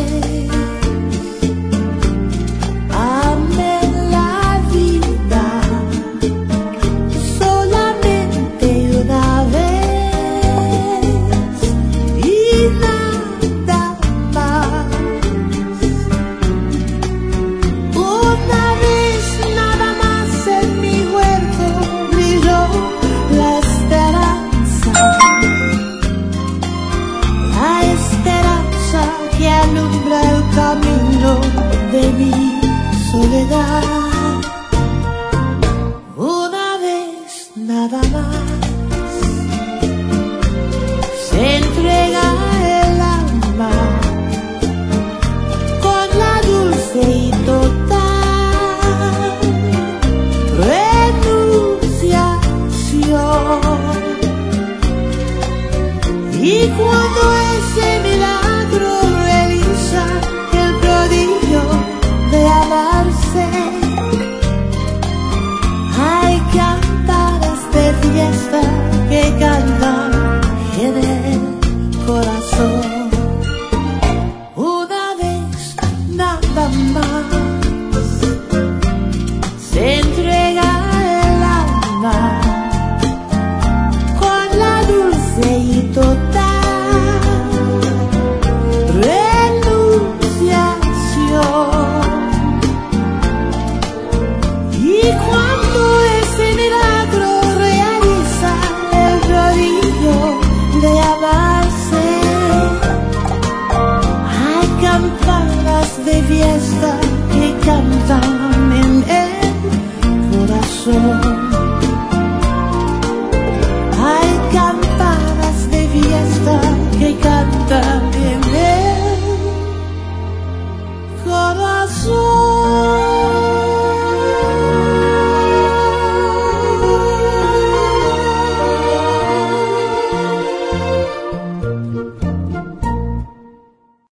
Amé la vida solamente una vez y nada más. Una vez nada más en mi huerto brilló la esperanza que alumbra el camino de mi soledad. Una vez nada más se entrega el alma con la dulce y total renunciación. Y cuando ese milagro realiza el prodigio de amarse, hay cantares de fiesta que cantan en el corazón. Una vez nada más se entrega el alma con la dulce y total renunciación. Y cuando ese milagro realiza el prodigio de amarse, hay campanas de fiesta que cantan en el corazón.